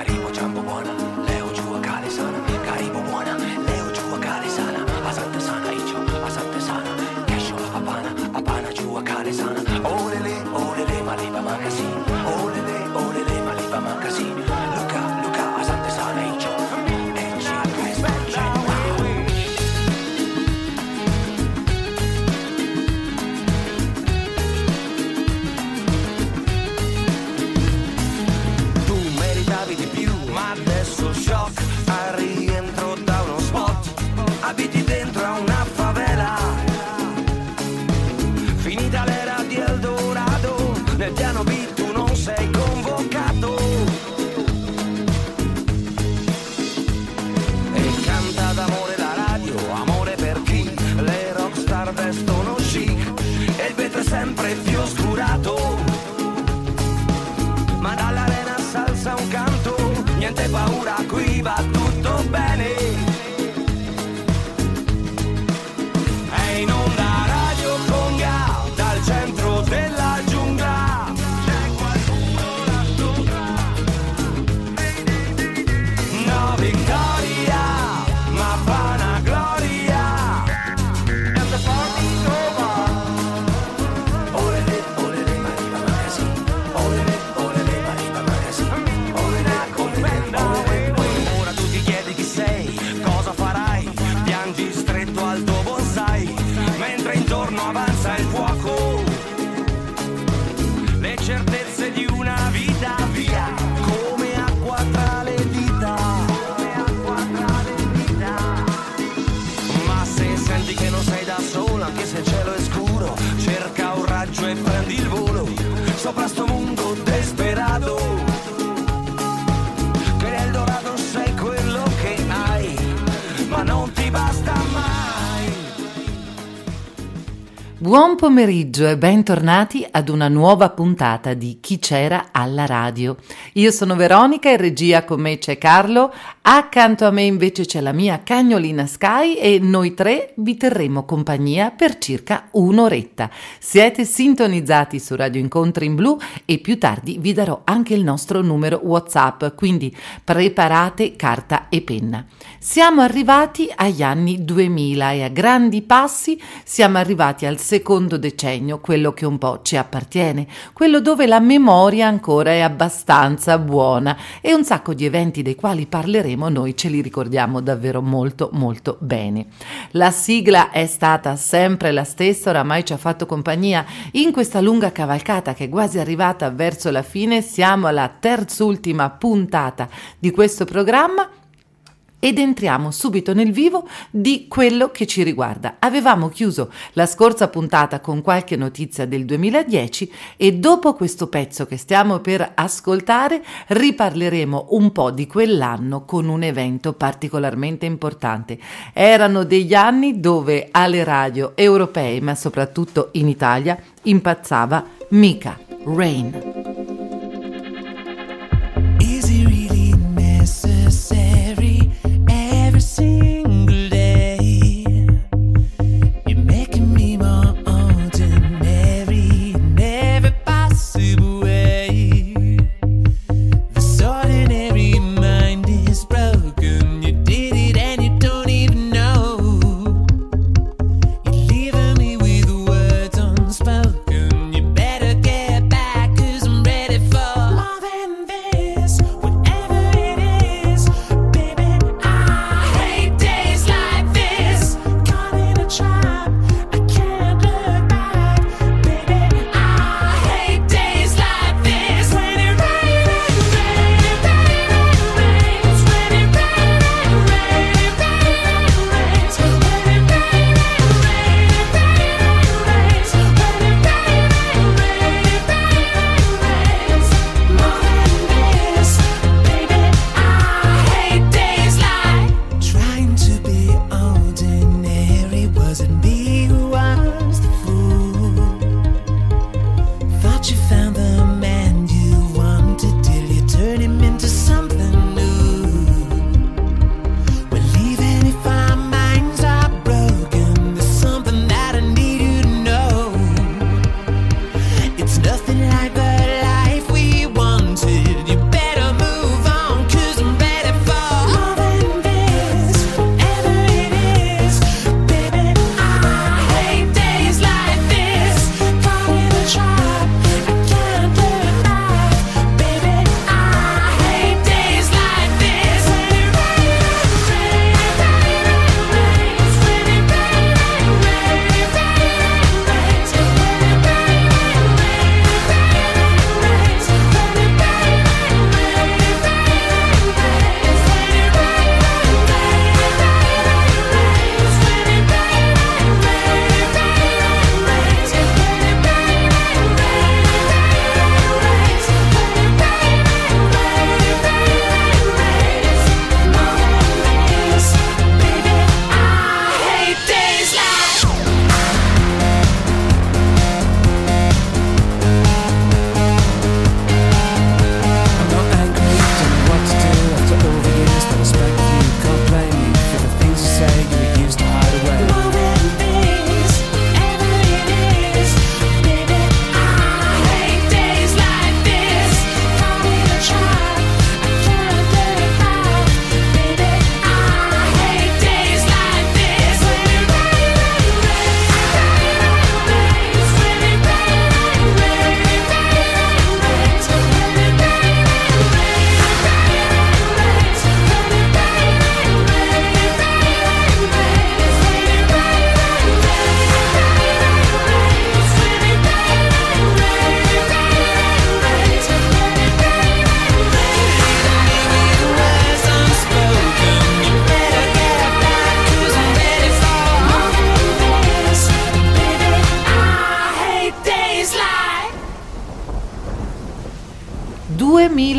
Karibu jambo bwana, leo jua kali sana. Karibu bwana, leo jua kali sana. Asante sana hicho, asante sana. Kesho hapana jua kali sana. Olele maliba magazine. Olele maliba magazine. Luka asante sana hicho. Tu meritavi di più, ma adesso shock. Al rientro da uno spot, abiti dentro a una favela. Finita l'era di Eldorado, nel piano B tu non sei convocato. E canta d'amore la radio, amore per chi le rockstar vestono chic. E il vetro è sempre più oscurato, ma dall'arena s'alza un canto. Niente paura, qui va tutto bene. È in onda Radio Conga, dal centro della giungla. C'è qualcuno là sopra. No vittoria, ma vanagloria. And the party's over. Olele, Mariva Magazine. Olele, Mariva Magazine. Ora tu ti chiedi chi sei, cosa farai, piangi stretto al tuo bonsai, mentre intorno avanza il fuoco, le certezze di una vita via, come acqua tra le dita. Ma se senti che non sei da sola, anche se il cielo è scuro, cerca un raggio e prendi il volo, sopra sto mondo desperato. Che nel dorato sei quello che hai, ma non ti basta mai. Buon pomeriggio e bentornati ad una nuova puntata di Chi c'era alla radio. Io sono Veronica, in regia con me c'è Carlo, accanto a me invece c'è la mia cagnolina Sky e noi tre vi terremo compagnia per circa un'oretta. Siete sintonizzati su Radio Incontri in Blu e più tardi vi darò anche il nostro numero WhatsApp, quindi preparate carta e penna. Siamo arrivati agli anni 2000 e a grandi passi siamo arrivati al secondo decennio, quello che un po' ci appartiene, quello dove la memoria ancora è abbastanza buona e un sacco di eventi dei quali parleremo noi ce li ricordiamo davvero molto molto bene. La sigla è stata sempre la stessa, oramai ci ha fatto compagnia in questa lunga cavalcata che è quasi arrivata verso la fine. Siamo alla terzultima puntata di questo programma ed entriamo subito nel vivo di quello che ci riguarda. Avevamo chiuso la scorsa puntata con qualche notizia del 2010 e dopo questo pezzo che stiamo per ascoltare riparleremo un po' di quell'anno con un evento particolarmente importante. Erano degli anni dove alle radio europee, ma soprattutto in Italia, impazzava Mika, Rain. Is it really necessary? Every single day, you're making me more ordinary in every possible way. This ordinary mind is broken. You did it and you don't even know. You're leaving me with words unspoken. You better get back 'cause I'm ready.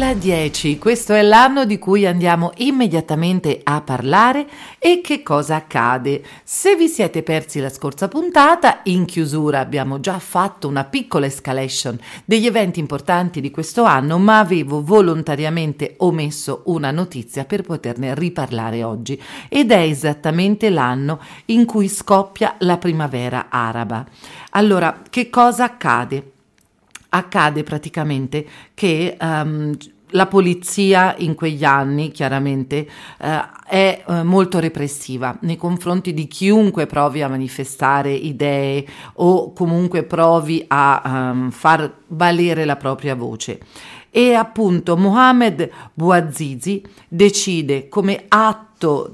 2010, questo è l'anno di cui andiamo immediatamente a parlare. E che cosa accade? Se vi siete persi la scorsa puntata, in chiusura abbiamo già fatto una piccola escalation degli eventi importanti di questo anno, ma avevo volontariamente omesso una notizia per poterne riparlare oggi, ed è esattamente l'anno in cui scoppia la primavera araba. Allora, che cosa accade? Accade praticamente che la polizia in quegli anni chiaramente è molto repressiva nei confronti di chiunque provi a manifestare idee o comunque provi a far valere la propria voce. E appunto Mohamed Bouazizi decide, come atto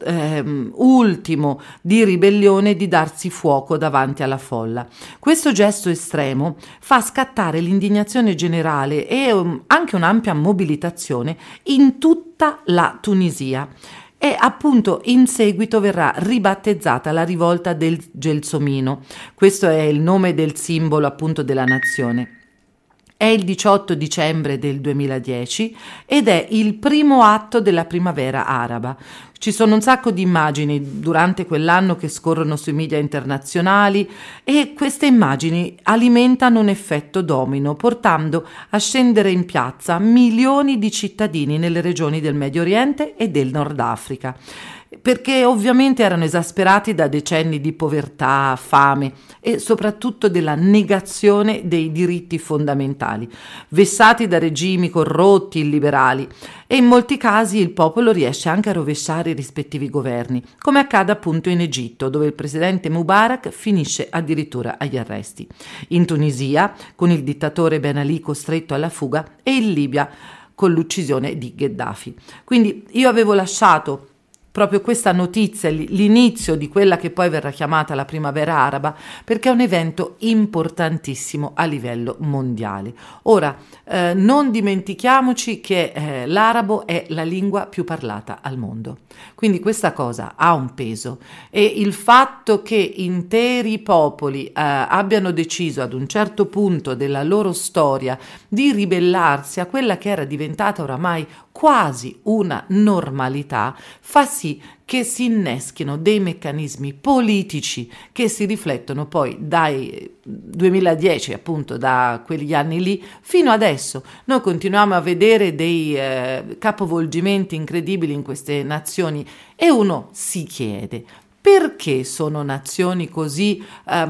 ultimo di ribellione, di darsi fuoco davanti alla folla. Questo gesto estremo fa scattare l'indignazione generale e anche un'ampia mobilitazione in tutta la Tunisia. E appunto in seguito verrà ribattezzata la rivolta del Gelsomino. Questo è il nome del simbolo appunto della nazione. È il 18 dicembre del 2010 ed è il primo atto della primavera araba. Ci sono un sacco di immagini durante quell'anno che scorrono sui media internazionali e queste immagini alimentano un effetto domino, portando a scendere in piazza milioni di cittadini nelle regioni del Medio Oriente e del Nord Africa, perché ovviamente erano esasperati da decenni di povertà, fame e soprattutto della negazione dei diritti fondamentali, vessati da regimi corrotti, illiberali, e in molti casi il popolo riesce anche a rovesciare i rispettivi governi, come accade appunto in Egitto, dove il presidente Mubarak finisce addirittura agli arresti, in Tunisia con il dittatore Ben Ali costretto alla fuga e in Libia con l'uccisione di Gheddafi. Quindi io avevo lasciato proprio questa notizia, l'inizio di quella che poi verrà chiamata la primavera araba, perché è un evento importantissimo a livello mondiale. Ora, non dimentichiamoci che l'arabo è la lingua più parlata al mondo, quindi questa cosa ha un peso, e il fatto che interi popoli abbiano deciso ad un certo punto della loro storia di ribellarsi a quella che era diventata oramai quasi una normalità, fa sì che si inneschino dei meccanismi politici che si riflettono poi dai 2010, appunto da quegli anni lì, fino adesso. Noi continuiamo a vedere dei capovolgimenti incredibili in queste nazioni e uno si chiede: perché sono nazioni così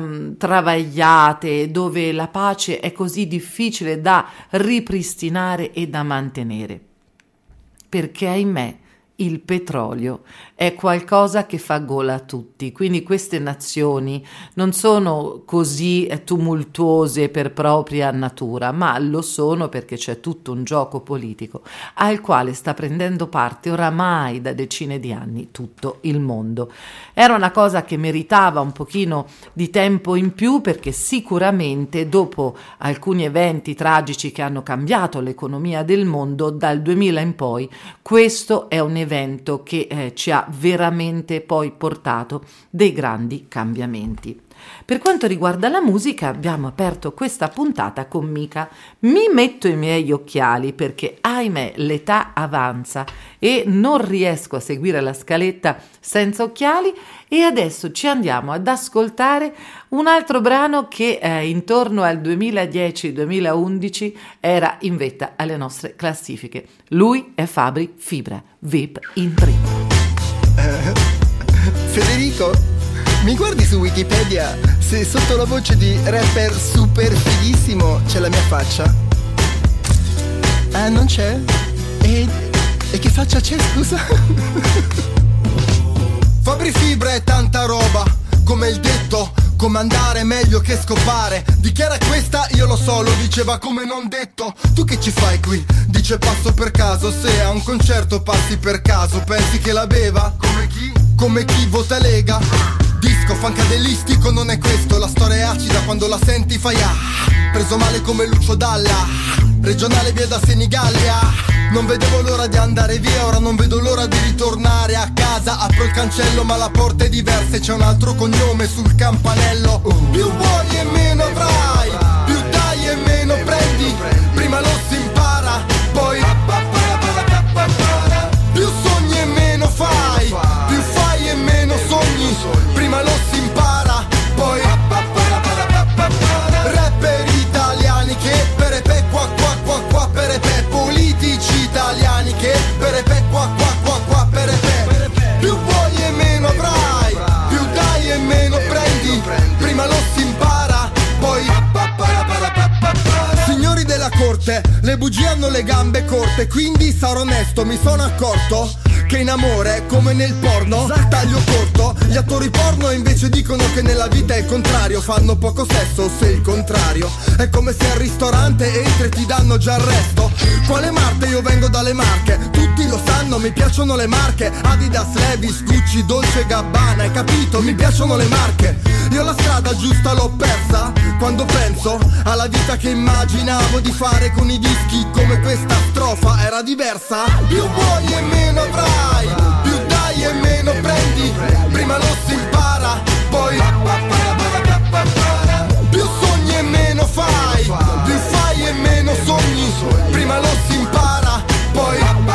travagliate, dove la pace è così difficile da ripristinare e da mantenere? Perché, ahimè, il petrolio è qualcosa che fa gola a tutti, quindi queste nazioni non sono così tumultuose per propria natura, ma lo sono perché c'è tutto un gioco politico al quale sta prendendo parte oramai da decine di anni tutto il mondo. Era una cosa che meritava un pochino di tempo in più, perché sicuramente dopo alcuni eventi tragici che hanno cambiato l'economia del mondo dal 2000 in poi, questo è un evento che ci ha veramente poi portato dei grandi cambiamenti. Per quanto riguarda la musica, abbiamo aperto questa puntata con Mika. Mi metto i miei occhiali perché, ahimè, l'età avanza e non riesco a seguire la scaletta senza occhiali, e adesso ci andiamo ad ascoltare un altro brano che intorno al 2010-2011 era in vetta alle nostre classifiche. Lui è Fabri Fibra, VIP in prima. Federico, mi guardi su Wikipedia se sotto la voce di rapper super fighissimo c'è la mia faccia? Ah, non c'è? E che faccia c'è, scusa? Fabri Fibra è tanta roba, come il detto, comandare è meglio che scopare. Dichiara questa, io lo so, lo diceva come non detto. Tu che ci fai qui? Dice passo per caso, se a un concerto passi per caso, pensi che la beva? Come chi? Come chi vota Lega? Disco fancadelistico non è questo, la storia è acida quando la senti fai preso male come Lucio Dalla, regionale via da Senigallia. Non vedevo l'ora di andare via, ora non vedo l'ora di ritornare a casa. Apro il cancello ma la porta è diversa e c'è un altro cognome sul campanello. Più vuoi e meno avrai, più dai e meno prendi. Prima lo si impara, poi perepe, qua qua qua qua, perepe. Più vuoi e meno avrai, più dai e meno prendi. Prima lo si impara, poi signori della corte, le bugie hanno le gambe corte, quindi sarò onesto, mi sono accorto che in amore, come nel porno, taglio corto. Gli attori porno invece dicono che nella vita è il contrario, fanno poco sesso se il contrario. È come se al ristorante entri e ti danno già il resto. Quale Marte? Io vengo dalle Marche, tutti lo sanno, mi piacciono le marche. Adidas, Levi's, Gucci, Dolce Gabbana, hai capito? Mi piacciono le marche. Io la strada giusta l'ho persa quando penso alla vita che immaginavo di fare con i dischi. Come questa strofa era diversa. Più vuoi e meno avrai, più dai e meno prendi. Prima lo si impara, poi più sogni e meno fai, più fai e meno sogni. Prima lo si impara, poi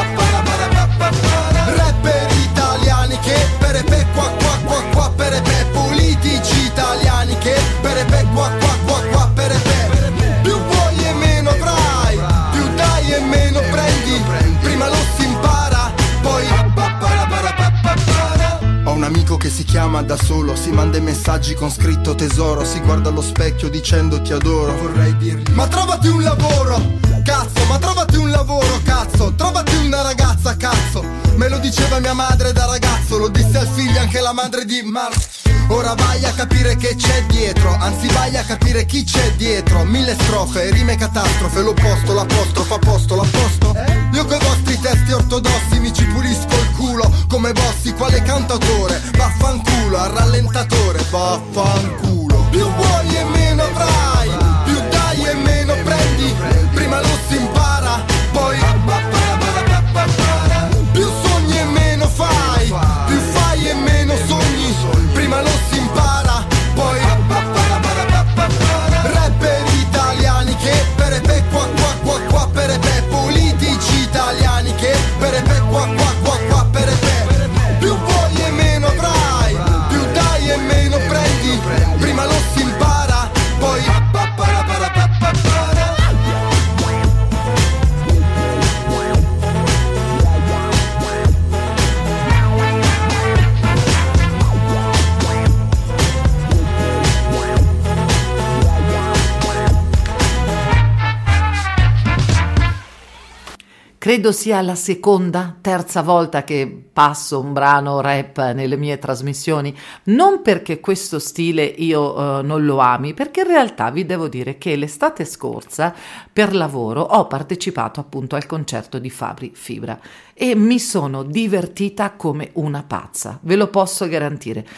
rapper italiani che perepe qua qua qua qua perepe. Politici italiani che perepe qua qua qua qua perepe. Più vuoi e meno avrai, più dai e meno prendi. Prima lo si impara, poi ho un amico che si chiama da solo, si manda i messaggi con scritto tesoro, si guarda allo specchio dicendo ti adoro. Vorrei dirgli ma trovati un lavoro, cazzo, ma trovati un lavoro, cazzo, trovati una ragazza, cazzo. Me lo diceva mia madre da ragazzo, lo disse al figlio anche la madre di Ora vai a capire che c'è dietro, anzi vai a capire chi c'è dietro. 1000 strofe, rime catastrofe, l'opposto, l'apostrofo, a posto, l'apposto. Io coi vostri testi ortodossi mi ci pulisco il culo come Bossi, quale cantautore. Vaffanculo, al rallentatore, vaffanculo. Più vuoi e meno avrai, più dai e meno prendi. Prima lo si impara, poi più sogni e meno fai, più fai e meno sogni. Prima lo si impara, poi rapper italiani che perepe qua qua qua qua perepe. Politici italiani che perepe qua qua qua qua perepe. Più vuoi e meno avrai, più dai e meno prendi. Prima lo si impara, poi Credo sia la seconda, terza volta che passo un brano rap nelle mie trasmissioni, non perché questo stile io non lo ami, perché in realtà vi devo dire che l'estate scorsa per lavoro ho partecipato appunto al concerto di Fabri Fibra e mi sono divertita come una pazza, ve lo posso garantire.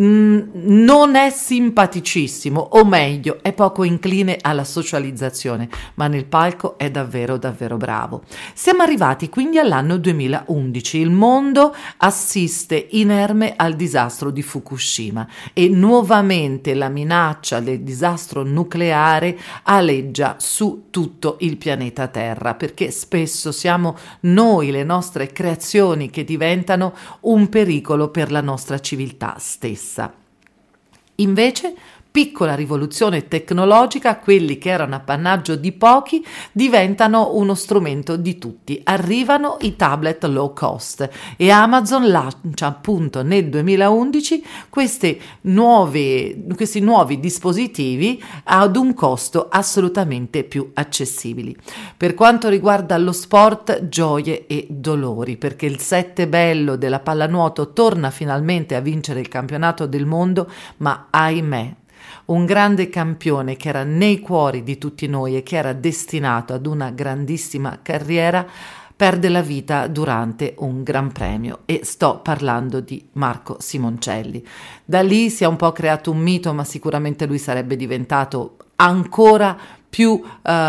Non è simpaticissimo, o meglio, è poco incline alla socializzazione, ma nel palco è davvero davvero bravo. Siamo arrivati quindi all'anno 2011, il mondo assiste inerme al disastro di Fukushima e nuovamente la minaccia del disastro nucleare aleggia su tutto il pianeta Terra, perché spesso siamo noi, le nostre creazioni, che diventano un pericolo per la nostra civiltà stessa. Invece, piccola rivoluzione tecnologica, quelli che erano appannaggio di pochi diventano uno strumento di tutti. Arrivano i tablet low cost e Amazon lancia appunto nel 2011 questi nuovi dispositivi ad un costo assolutamente più accessibili. Per quanto riguarda lo sport, gioie e dolori, perché il 7 bello della pallanuoto torna finalmente a vincere il campionato del mondo, ma ahimè, un grande campione che era nei cuori di tutti noi e che era destinato ad una grandissima carriera perde la vita durante un gran premio, e sto parlando di Marco Simoncelli. Da lì si è un po' creato un mito, ma sicuramente lui sarebbe diventato ancora più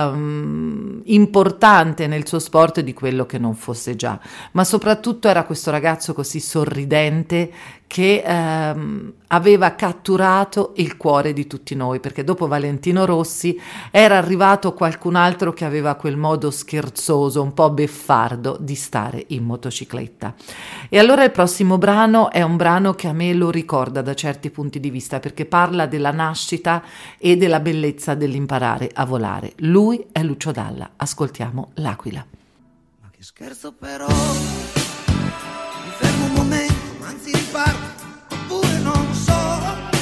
importante nel suo sport di quello che non fosse già, ma soprattutto era questo ragazzo così sorridente che aveva catturato il cuore di tutti noi, perché dopo Valentino Rossi era arrivato qualcun altro che aveva quel modo scherzoso, un po' beffardo di stare in motocicletta. E allora il prossimo brano è un brano che a me lo ricorda da certi punti di vista, perché parla della nascita e della bellezza dell'imparare a volare. Lui è Lucio Dalla, ascoltiamo L'Aquila. Ma Che scherzo però, mi fermo un momento, anzi riparto, oppure non so.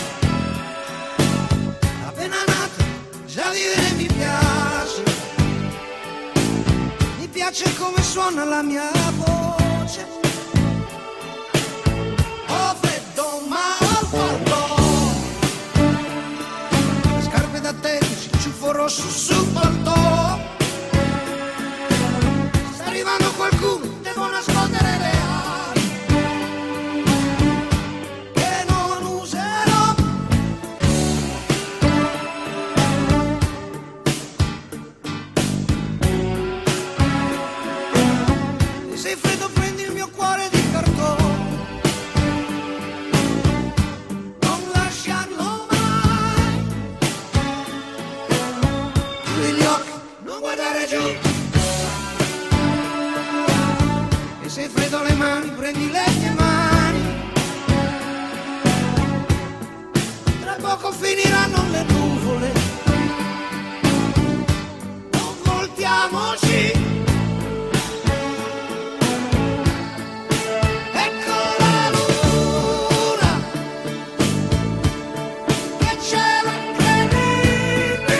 Appena nato, già vivere mi piace. Mi piace come suona la mia voce. Ho freddo ma ho farlo. Le scarpe da tennis, il ciuffo rosso sul palto. Sta arrivando qualcuno, devo nascondere le ali che non userò. E se freddo prendi il mio cuore di cartone, non lasciarlo mai. Chiudi gli occhi, non guardare giù. E se freddo le mani, prendi le mie mani. Tra poco finiranno le nuvole. Non voltiamoci. Ecco la luna, che cielo incredibile.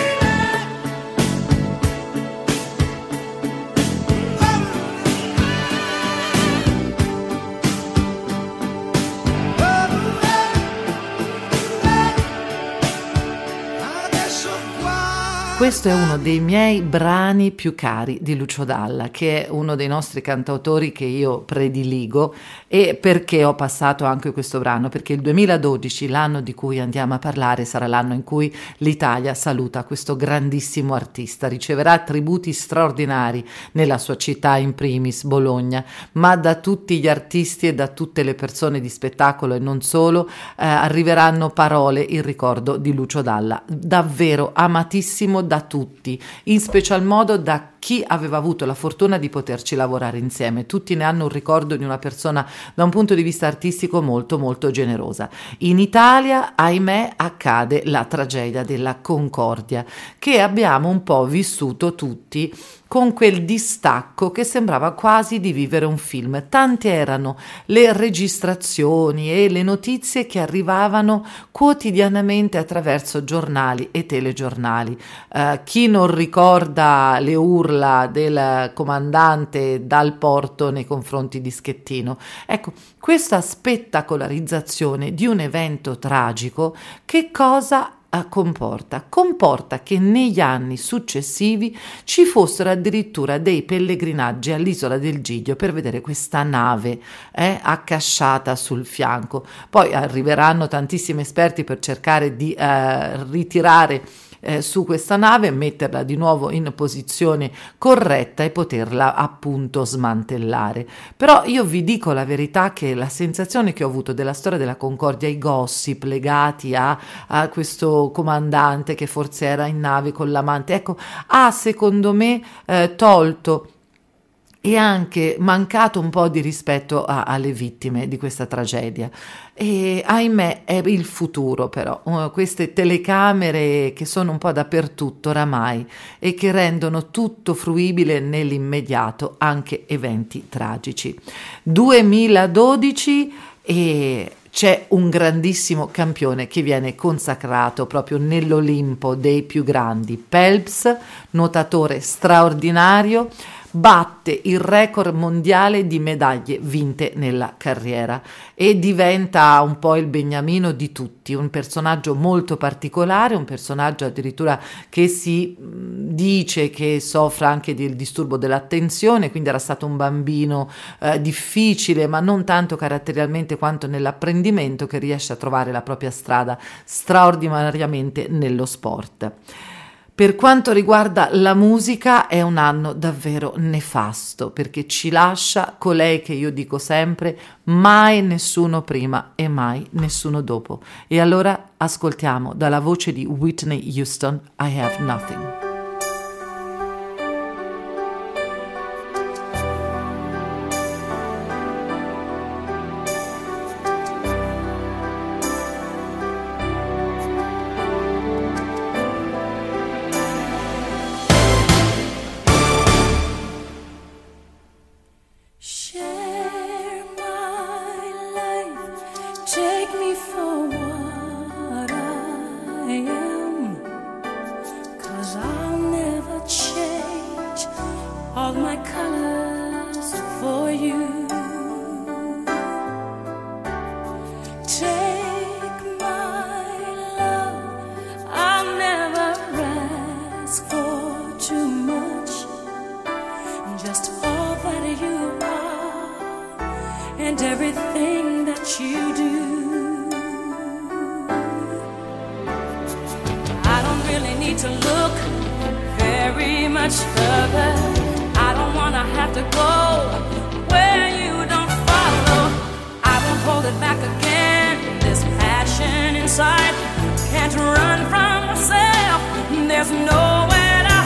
Adesso qua. Questo è uno dei miei brani più cari di Lucio Dalla, che è uno dei nostri cantautori che io prediligo. E perché ho passato anche questo brano? Perché il 2012, l'anno di cui andiamo a parlare, sarà l'anno in cui l'Italia saluta questo grandissimo artista. Riceverà tributi straordinari nella sua città, in primis Bologna, ma da tutti gli artisti e da tutte le persone di spettacolo e non solo arriveranno parole in ricordo di Lucio Dalla, davvero amatissimo da tutti, in special modo da chi aveva avuto la fortuna di poterci lavorare insieme. Tutti ne hanno un ricordo di una persona da un punto di vista artistico molto molto generosa. In Italia, ahimè, accade la tragedia della Concordia, che abbiamo un po' vissuto tutti con quel distacco che sembrava quasi di vivere un film. Tante erano le registrazioni e le notizie che arrivavano quotidianamente attraverso giornali e telegiornali. Chi non ricorda le urla del comandante dal porto nei confronti di Schettino? Ecco, questa spettacolarizzazione di un evento tragico che cosa comporta? Comporta che negli anni successivi ci fossero addirittura dei pellegrinaggi all'isola del Giglio per vedere questa nave accasciata sul fianco. Poi arriveranno tantissimi esperti per cercare di ritirare su questa nave, metterla di nuovo in posizione corretta e poterla appunto smantellare. Però io vi dico la verità, che la sensazione che ho avuto della storia della Concordia, i gossip legati a questo comandante che forse era in nave con l'amante, ecco, ha secondo me tolto e anche mancato un po' di rispetto alle vittime di questa tragedia. E ahimè è il futuro, però queste telecamere che sono un po' dappertutto oramai e che rendono tutto fruibile nell'immediato, anche eventi tragici. 2012 e c'è un grandissimo campione che viene consacrato proprio nell'Olimpo dei più grandi. Phelps, nuotatore straordinario, batte il record mondiale di medaglie vinte nella carriera e diventa un po' il beniamino di tutti, un personaggio molto particolare, un personaggio addirittura che si dice che soffra anche del disturbo dell'attenzione, quindi era stato un bambino difficile, ma non tanto caratterialmente quanto nell'apprendimento, che riesce a trovare la propria strada straordinariamente nello sport. Per quanto riguarda la musica è un anno davvero nefasto, perché ci lascia colei che io dico sempre: mai nessuno prima e mai nessuno dopo. E allora ascoltiamo dalla voce di Whitney Houston I Have Nothing. my colors for you. Take my love, I'll never ask for too much. Just all that you are and everything that you do. I don't really need to look very much further. I don't wanna have to go where you don't follow. I won't hold it back again. This passion inside can't run from myself. There's nowhere to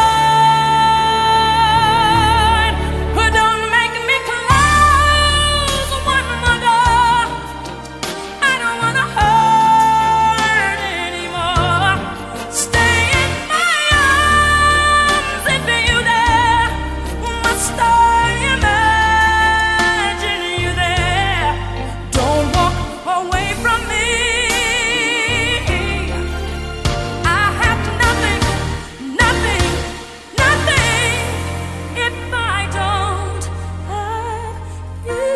hide. But don't make me close one more door. I don't wanna hurt anymore. Stay in my arms if you dare. Must I imagine you there? Don't walk away from me. I have nothing, nothing, nothing if I don't have you.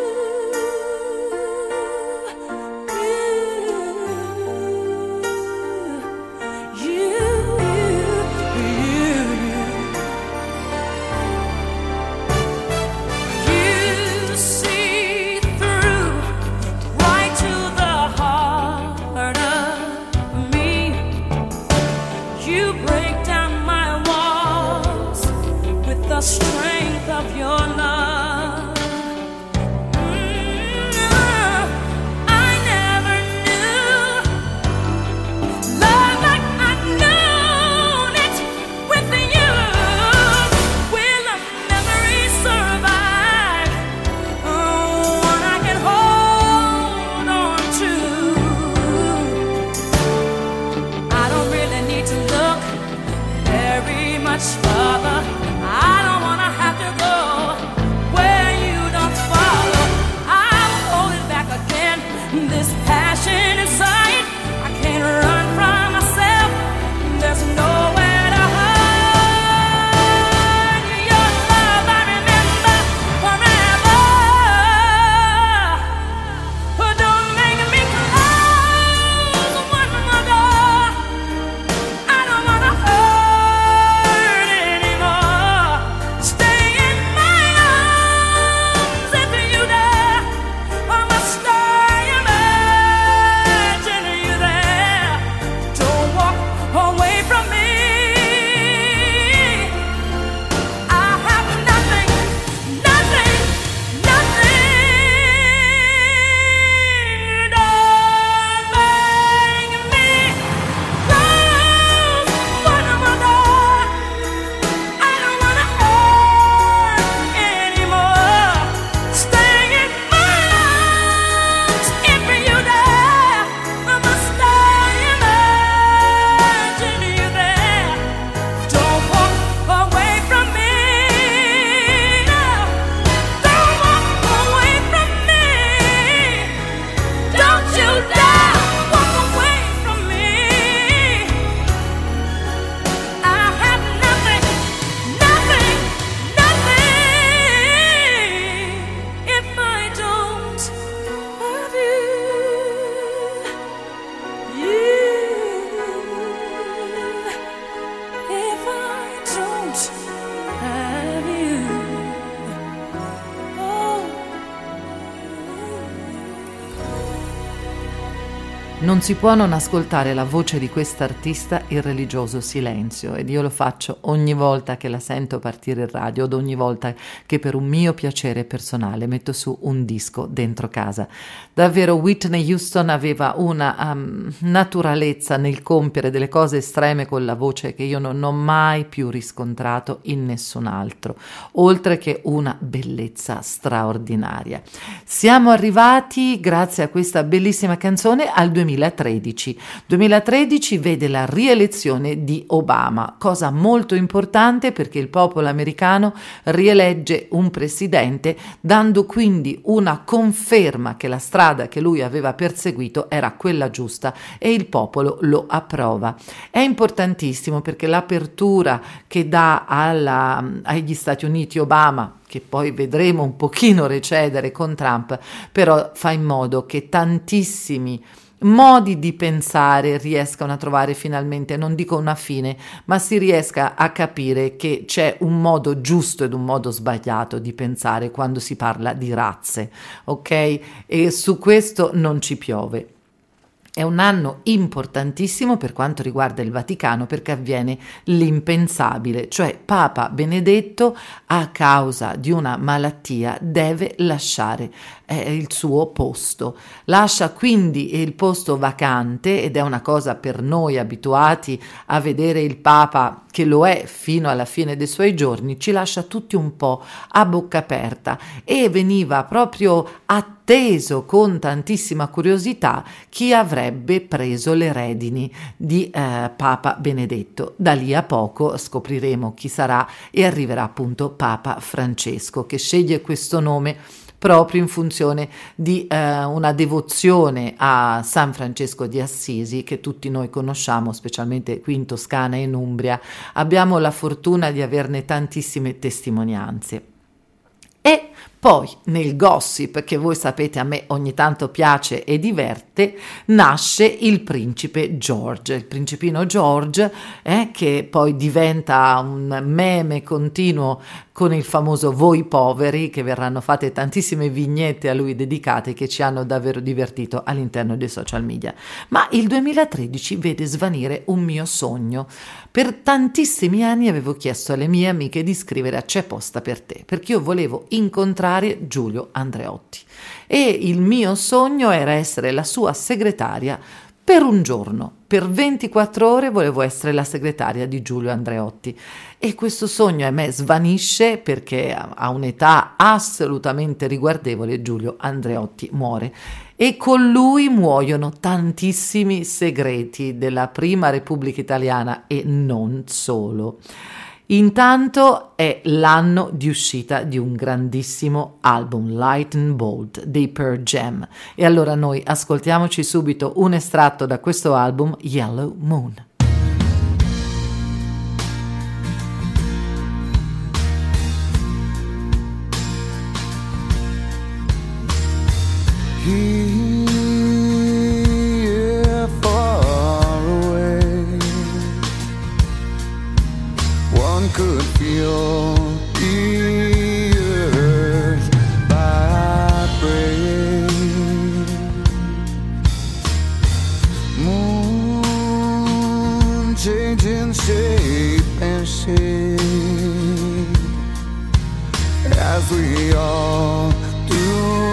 You see through right to the heart of me. You break down my walls with the strength of your love. I never knew love like I've known it with you. Will a memory survive? One I can hold on to. I don't really need to look very much further. I don't wanna have to go where you don't follow. I'll hold it back again. This passion inside, I can't run from myself. There's nowhere to hide. Your love I remember forever. But don't make me close one more door. I don't wanna hurt anymore. Stay in my arms if you dare. Or must I imagine you there? Don't walk away from me. I have nothing, nothing, nothing. Don't make me close one more door. I don't wanna hurt anymore. Stay in my arms if you dare. Or must I imagine you there? Don't walk away from me. No, don't walk away from me. Don't you dare walk away from me. I have nothing, nothing, nothing if I don't have you. If I don't have you. Oh. Non si può non ascoltare la voce di quest'artista il religioso silenzio, ed io lo faccio ogni volta che la sento partire in radio, ed ogni volta che per un mio piacere personale metto su un disco dentro casa. Davvero Whitney Houston aveva una naturalezza nel compiere delle cose estreme con la voce che io non ho mai più riscontrato in nessun altro, oltre che una bellezza straordinaria. Siamo arrivati, grazie a questa bellissima canzone, al 2000. 2013. 2013 vede la rielezione di Obama, cosa molto importante perché il popolo americano rielegge un presidente, dando quindi una conferma che la strada che lui aveva perseguito era quella giusta e il popolo lo approva. È importantissimo perché l'apertura che dà agli Stati Uniti Obama, che poi vedremo un pochino recedere con Trump, però fa in modo che tantissimi modi di pensare riescano a trovare finalmente, non dico una fine, ma si riesca a capire che c'è un modo giusto ed un modo sbagliato di pensare quando si parla di razze, ok? E su questo non ci piove. È un anno importantissimo per quanto riguarda il Vaticano perché avviene l'impensabile, cioè Papa Benedetto a causa di una malattia deve lasciare il suo posto. Lascia quindi il posto vacante ed è una cosa per noi abituati a vedere il Papa che lo è fino alla fine dei suoi giorni, ci lascia tutti un po' a bocca aperta e veniva proprio atteso con tantissima curiosità chi avrebbe preso le redini di Papa Benedetto. Da lì a poco scopriremo chi sarà e arriverà appunto Papa Francesco, che sceglie questo nome proprio in funzione di una devozione a San Francesco di Assisi che tutti noi conosciamo, specialmente qui in Toscana e in Umbria. Abbiamo la fortuna di averne tantissime testimonianze. E poi nel gossip, che voi sapete a me ogni tanto piace e diverte, nasce il principe George, il principino George, che poi diventa un meme continuo con il famoso Voi poveri, che verranno fatte tantissime vignette a lui dedicate che ci hanno davvero divertito all'interno dei social media. Ma il 2013 vede svanire un mio sogno. Per tantissimi anni avevo chiesto alle mie amiche di scrivere a C'è posta per te, perché io volevo incontrare Giulio Andreotti e il mio sogno era essere la sua segretaria per un giorno, per 24 ore volevo essere la segretaria di Giulio Andreotti e questo sogno a me svanisce perché a un'età assolutamente riguardevole Giulio Andreotti muore e con lui muoiono tantissimi segreti della Prima Repubblica Italiana e non solo. Intanto è l'anno di uscita di un grandissimo album, Light and Bold, dei Pearl Jam. E allora noi ascoltiamoci subito un estratto da questo album, Yellow Moon. Here far away, one could feel the earth vibrate. Moon changing shape and shade as we all do.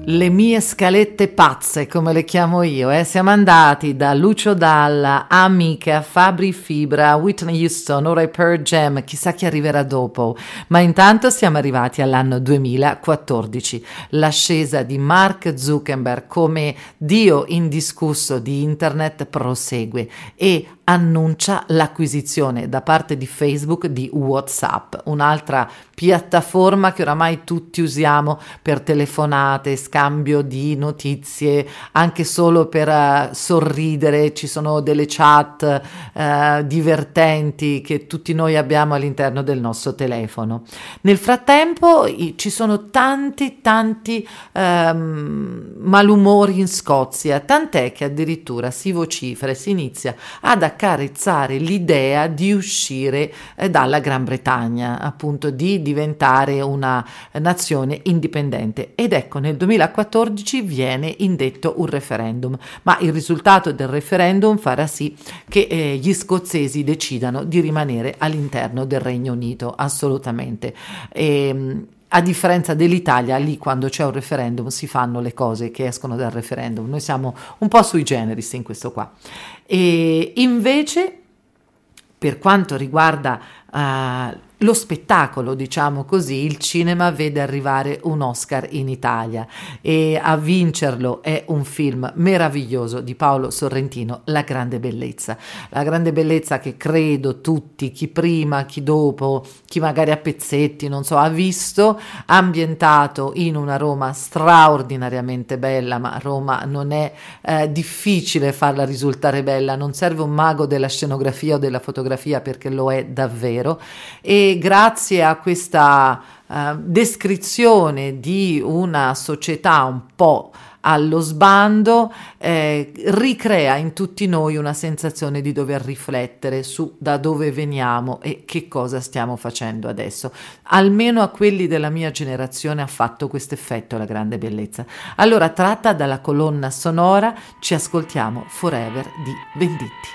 Le mie scalette pazze, come le chiamo io, Siamo andati da Lucio Dalla, Amiche, a Fabri Fibra, Whitney Houston, ora i Pearl Jam, chissà chi arriverà dopo. Ma intanto siamo arrivati all'anno 2014, l'ascesa di Mark Zuckerberg come dio indiscusso di internet prosegue e annuncia l'acquisizione da parte di Facebook di WhatsApp, un'altra piattaforma che oramai tutti usiamo per telefonate, scambio di notizie, anche solo per sorridere. Ci sono delle chat divertenti che tutti noi abbiamo all'interno del nostro telefono. Nel frattempo ci sono tanti malumori in Scozia, tant'è che addirittura si vocifera e si inizia ad accarezzare l'idea di uscire dalla Gran Bretagna, appunto di diventare una nazione indipendente. Ed ecco, nel 2014 viene indetto un referendum, ma il risultato del referendum farà sì che gli scozzesi decidano di rimanere all'interno del Regno Unito, assolutamente. A differenza dell'Italia, lì quando c'è un referendum si fanno le cose che escono dal referendum. Noi siamo un po' sui generis in questo qua. E invece, per quanto riguarda lo spettacolo, diciamo così, il cinema vede arrivare un Oscar in Italia e a vincerlo è un film meraviglioso di Paolo Sorrentino, La grande bellezza. La grande bellezza che credo tutti, chi prima, chi dopo, chi magari a pezzetti, non so, ha visto, ambientato in una Roma straordinariamente bella, ma Roma non è difficile farla risultare bella, non serve un mago della scenografia o della fotografia perché lo è davvero. E grazie a questa descrizione di una società un po' allo sbando, ricrea in tutti noi una sensazione di dover riflettere su da dove veniamo e che cosa stiamo facendo adesso. Almeno a quelli della mia generazione ha fatto questo effetto La grande bellezza. Allora, tratta dalla colonna sonora, ci ascoltiamo Forever di Venditti.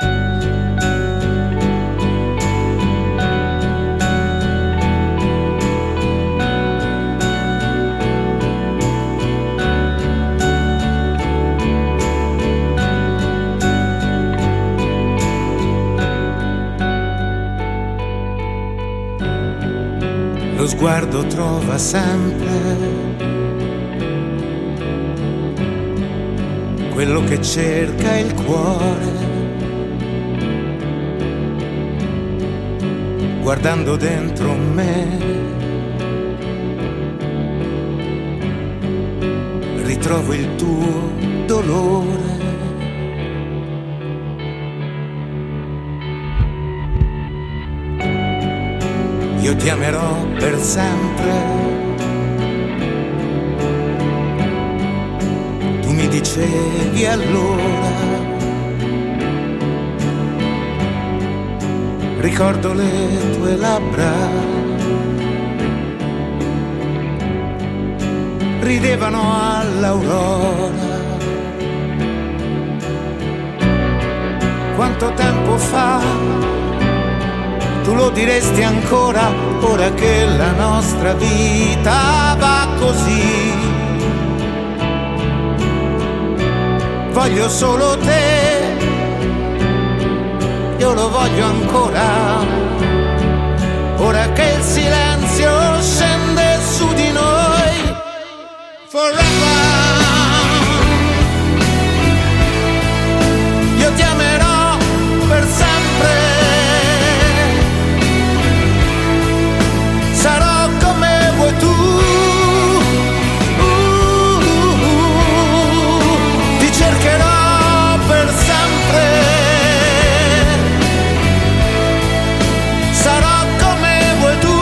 Lo sguardo trova sempre quello che cerca il cuore, guardando dentro me ritrovo il tuo dolore. Io ti amerò per sempre. Tu mi dicevi allora, ricordo le tue labbra, ridevano all'aurora. Quanto tempo fa? Tu lo diresti ancora, ora che la nostra vita va così. Voglio solo te, io lo voglio ancora, ora che il silenzio scende su di noi. Forever, io ti amerò per sempre. Sarò come vuoi tu, ti cercherò per sempre. Sarò come vuoi tu.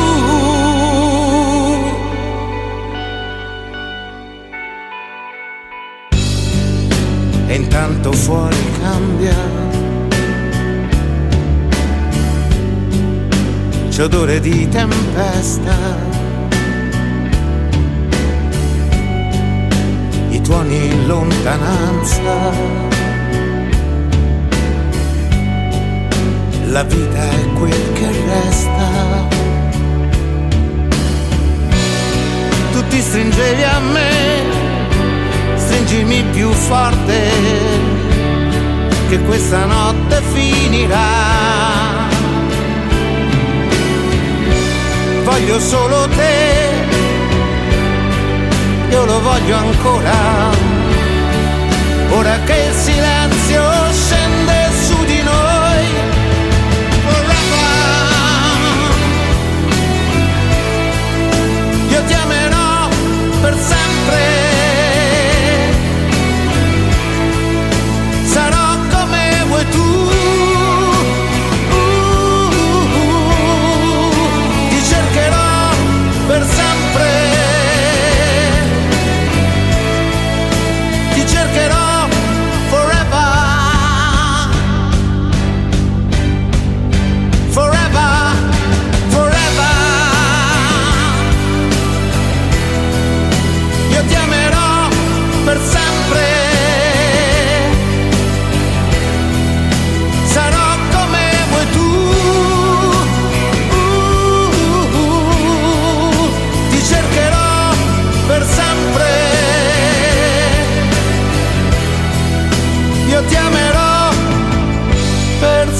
E intanto fuori cambia, c'è odore di tempesta, i tuoni in lontananza, la vita è quel che resta, ti stringevi a me, stringimi più forte, che questa notte finirà. Voglio solo te, io lo voglio ancora, ora che il silenzio scende su di noi. Forever, io ti amerò per sempre, sarò come vuoi tu. Ti cercherò per sempre, ti cercherò forever, forever, forever. Io ti amerò per sempre, sarò come vuoi tu. Ti cercherò per sempre, io ti amerò per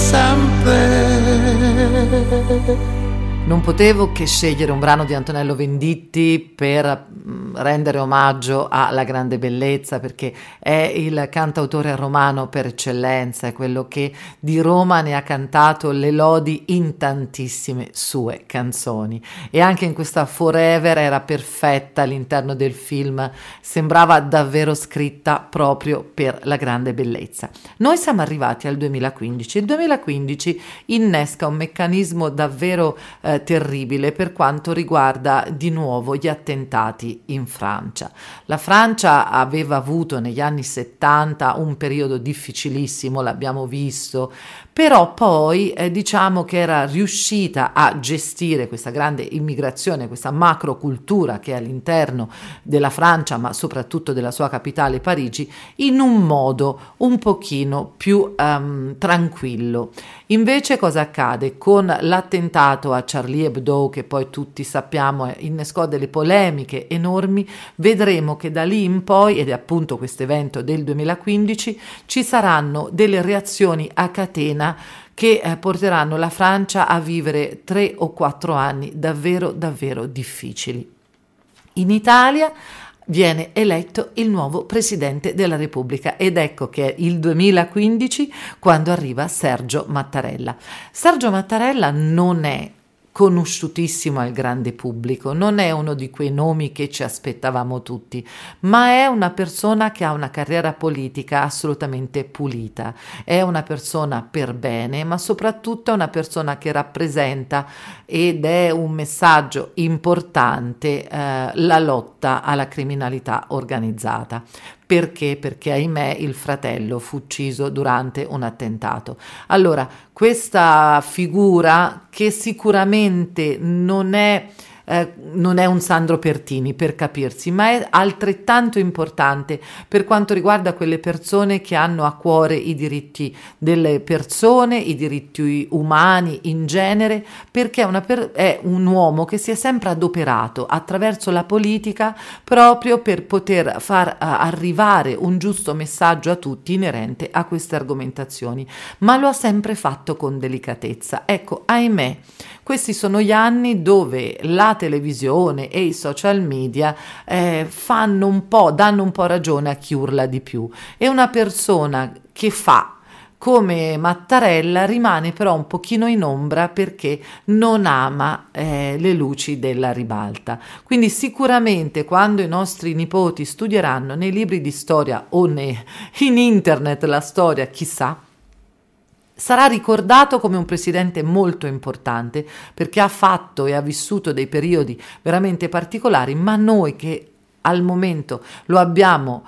sempre. Non potevo che scegliere un brano di Antonello Venditti per rendere omaggio alla grande bellezza, perché è il cantautore romano per eccellenza, è quello che di Roma ne ha cantato le lodi in tantissime sue canzoni, e anche in questa Forever era perfetta all'interno del film, sembrava davvero scritta proprio per la grande bellezza. Noi siamo arrivati al 2015, il 2015 innesca un meccanismo davvero terribile per quanto riguarda di nuovo gli attentati in Francia. La Francia aveva avuto negli anni 70 un periodo difficilissimo, l'abbiamo visto, però poi diciamo che era riuscita a gestire questa grande immigrazione, questa macrocultura che è all'interno della Francia, ma soprattutto della sua capitale Parigi, in un modo un pochino più tranquillo. Invece cosa accade? Con l'attentato a Charlie Hebdo, che poi tutti sappiamo innescò delle polemiche enormi, vedremo che da lì in poi, ed è appunto questo evento del 2015, ci saranno delle reazioni a catena che porteranno la Francia a vivere 3 o 4 anni davvero davvero difficili. In Italia viene eletto il nuovo Presidente della Repubblica ed ecco che è il 2015 quando arriva Sergio Mattarella. Sergio Mattarella non è conosciutissimo al grande pubblico, non è uno di quei nomi che ci aspettavamo tutti, ma è una persona che ha una carriera politica assolutamente pulita, è una persona per bene, ma soprattutto è una persona che rappresenta, ed è un messaggio importante, la lotta alla criminalità organizzata. Perché? Perché ahimè il fratello fu ucciso durante un attentato. Allora, questa figura che sicuramente non è un Sandro Pertini, per capirsi, ma è altrettanto importante per quanto riguarda quelle persone che hanno a cuore i diritti delle persone, i diritti umani in genere, perché è un uomo che si è sempre adoperato attraverso la politica proprio per poter far arrivare un giusto messaggio a tutti inerente a queste argomentazioni, ma lo ha sempre fatto con delicatezza. Ecco, ahimè, questi sono gli anni dove la televisione e i social media danno un po' ragione a chi urla di più, e una persona che fa come Mattarella rimane però un pochino in ombra perché non ama le luci della ribalta. Quindi sicuramente quando i nostri nipoti studieranno nei libri di storia o in internet la storia, chissà, sarà ricordato come un presidente molto importante perché ha fatto e ha vissuto dei periodi veramente particolari, ma noi che al momento lo abbiamo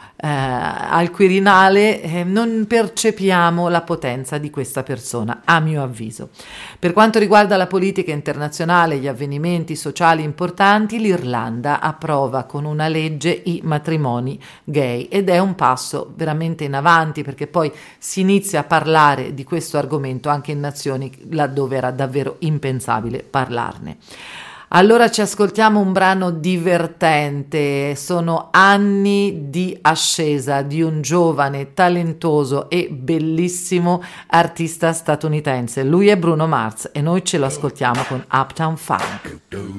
al Quirinale non percepiamo la potenza di questa persona, a mio avviso. Per quanto riguarda la politica internazionale, gli avvenimenti sociali importanti, l'Irlanda approva con una legge i matrimoni gay ed è un passo veramente in avanti perché poi si inizia a parlare di questo argomento anche in nazioni laddove era davvero impensabile parlarne. Allora ci ascoltiamo un brano divertente, sono anni di ascesa di un giovane, talentoso e bellissimo artista statunitense. Lui è Bruno Mars e noi ce lo ascoltiamo con Uptown Funk.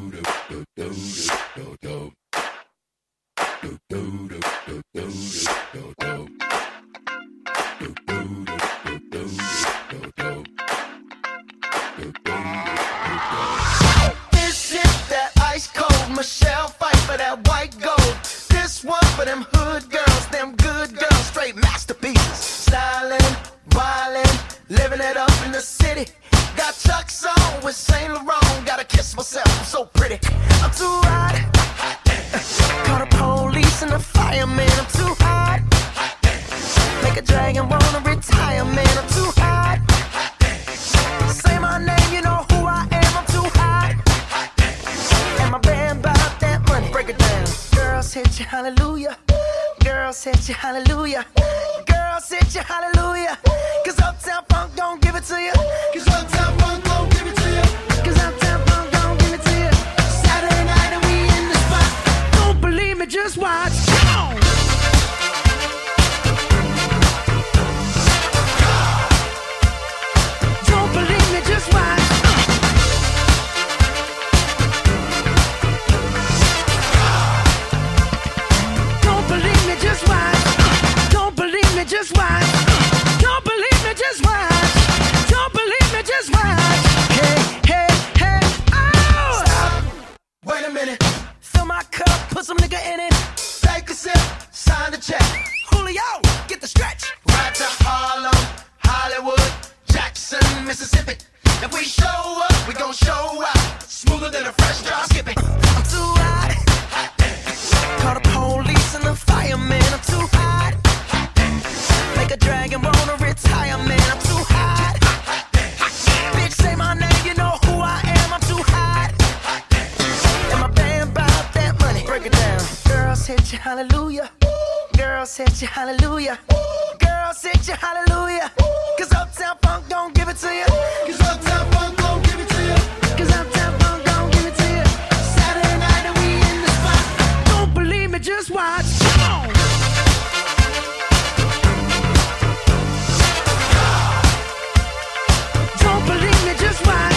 Michelle fight for that white gold. This one for them hood girls, them good girls, straight masterpieces. Stylin', wildin', living it up in the city. Got Chuck's on with Saint Laurent. Gotta kiss myself, I'm so pretty. I'm too hot. Call the police and the fireman. I'm too hot. Make a dragon wanna retire, man. I'm too hot. Say my name, you know who I am. I'm too hot. And my band about that money. Break it down. Girls hit you, hallelujah. Girls hit you, hallelujah. Girls hit you, hallelujah. Cause Uptown Funk don't give it to you. Cause Uptown Funk don't give it to you. Cause Uptown Funk don't give it to you. Saturday night and we in the spot. Don't believe me, just watch. Come on. Don't believe me, just watch. Just watch. Don't believe me, just watch. Don't believe me, just watch. Don't believe me, just watch. Hey, hey, hey, oh! Stop. Wait a minute. Fill my cup, put some nigga in it. Take a sip, sign the check. Julio, get the stretch. Right to Harlem, Hollywood, Jackson, Mississippi. If we show up, we gon' show out. Smoother than a fresh drop skipping. I'm too hot. Call the police and the fireman. I'm too hot. Make a dragon wanna retire, man. I'm too hot. Bitch, say my name, you know who I am. I'm too hot. And my band bout that money. Break it down. Girls hit you, hallelujah. Girls hit you, hallelujah. Girls hit you, hallelujah. Cause Uptown Funk don't give it to you. Cause Uptown Funk don't give it to you. Cause Uptown Funk don't give it to you. Saturday night and we in the spot. Don't believe me, just watch. Come on. Don't believe me, just watch.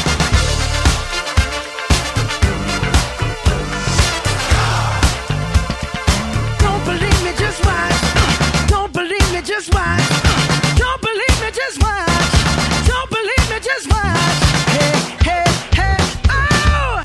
Don't believe me, just watch. Don't believe me, just watch. Don't believe me, just watch. Don't believe me, just watch. Hey, hey, hey, oh!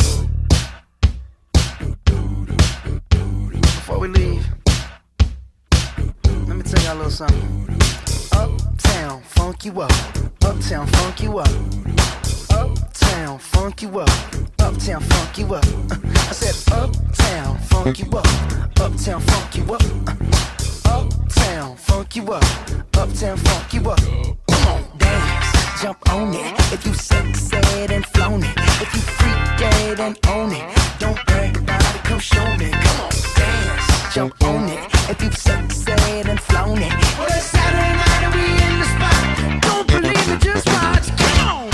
Before we leave, let me tell y'all a little something. Uptown, funk you up. Uptown, funk you up. Uptown, funk you up. Uptown, funk you up. I said uptown, funk you up. Uptown, funk you up. Uptown, funk you up. Uptown, funk you up. Come on, dance, jump on it. If you sexed and flown it. If you freak dead and own it. Don't brag about it, come show me. Come on, dance, jump on it. If you sexed and flown it. Well, it's Saturday night and we in the spot. Don't believe me, just watch. Come on.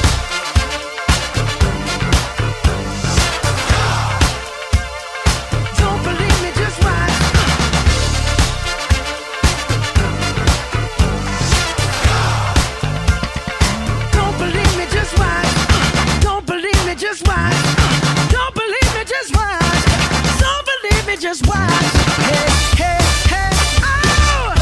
Don't believe me, just watch. Don't believe me, just watch. Don't believe me, just watch. Don't believe me, just watch. Don't believe me, just watch. Hey, hey, hey, oh!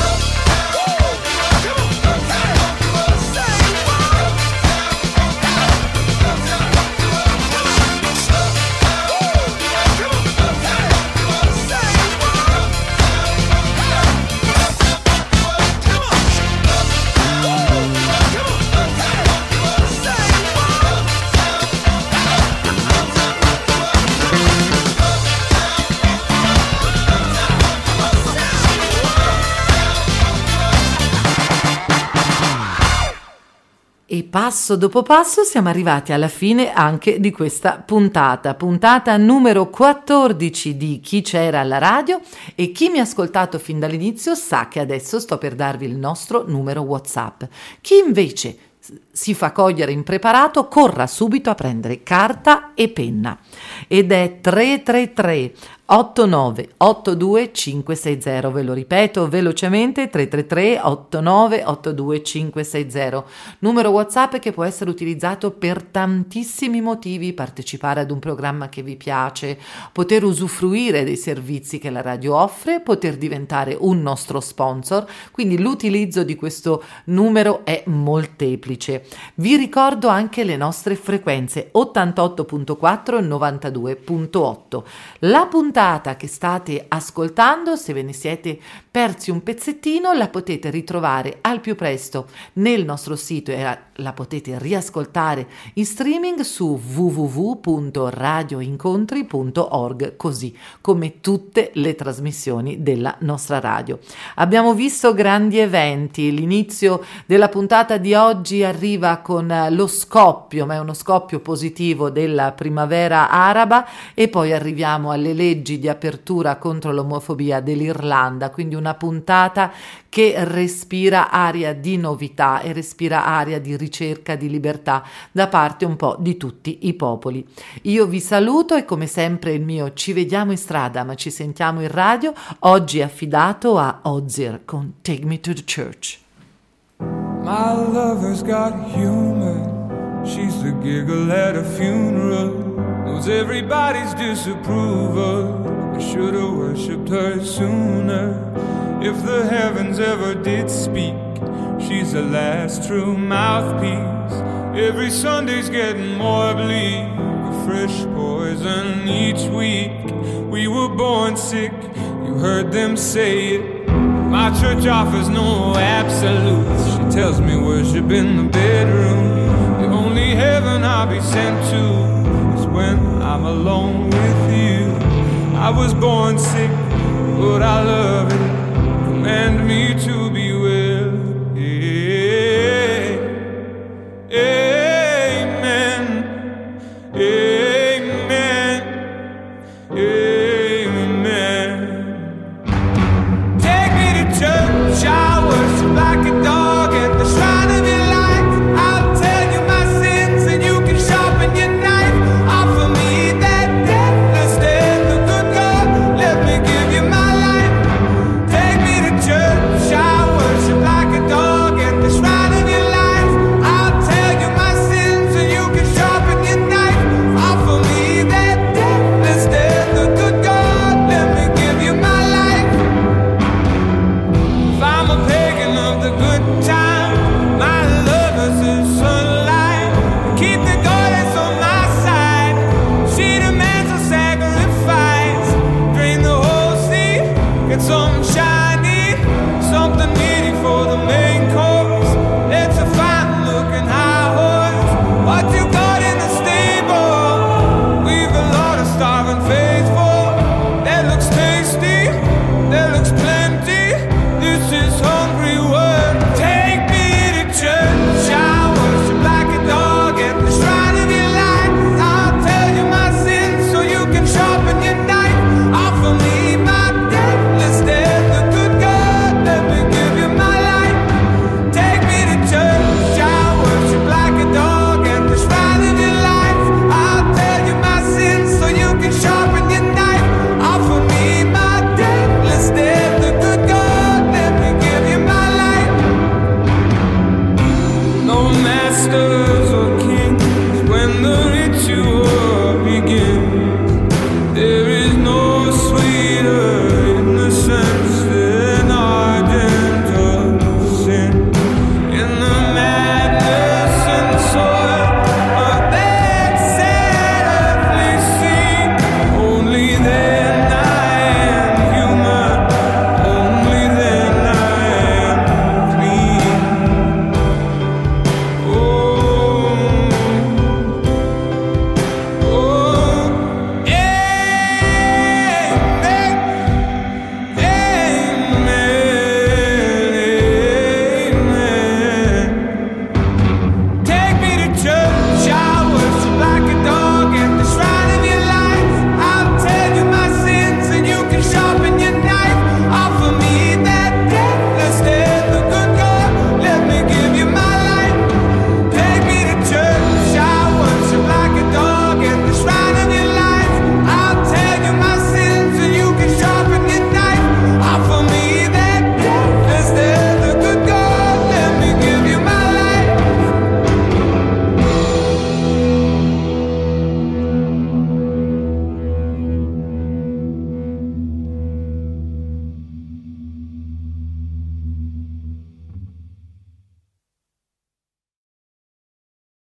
E passo dopo passo siamo arrivati alla fine anche di questa puntata numero 14 di Chi c'era alla radio, e chi mi ha ascoltato fin dall'inizio sa che adesso sto per darvi il nostro numero WhatsApp. Chi invece si fa cogliere impreparato, corra subito a prendere carta e penna. Ed è 333 89 82 560, ve lo ripeto velocemente, 333 89 82 560, numero WhatsApp che può essere utilizzato per tantissimi motivi: partecipare ad un programma che vi piace, poter usufruire dei servizi che la radio offre, poter diventare un nostro sponsor, quindi l'utilizzo di questo numero è molteplice. Vi ricordo anche le nostre frequenze 88.4 e 92.8. La puntata che state ascoltando, se ve ne siete persi un pezzettino, la potete ritrovare al più presto nel nostro sito e la potete riascoltare in streaming su www.radioincontri.org, così come tutte le trasmissioni della nostra radio. Abbiamo visto grandi eventi, l'inizio della puntata di oggi arriva con lo scoppio, ma è uno scoppio positivo, della primavera araba, e poi arriviamo alle leggi di apertura contro l'omofobia dell'Irlanda, quindi una puntata che respira aria di novità e respira aria di ricerca di libertà da parte un po' di tutti i popoli. Io vi saluto e come sempre il mio ci vediamo in strada ma ci sentiamo in radio oggi è affidato a Ozir con Take Me to the Church. My lover's got humor, she's the giggle at a funeral, knows everybody's disapproval. I should have worshipped her sooner. If the heavens ever did speak, she's the last true mouthpiece. Every Sunday's getting more bleak, a fresh poison each week. We were born sick, you heard them say it. My church offers no absolutes. She tells me worship in the bedroom. The only heaven I'll be sent to is when I'm alone with you. I was born sick, but I love it. Command me to be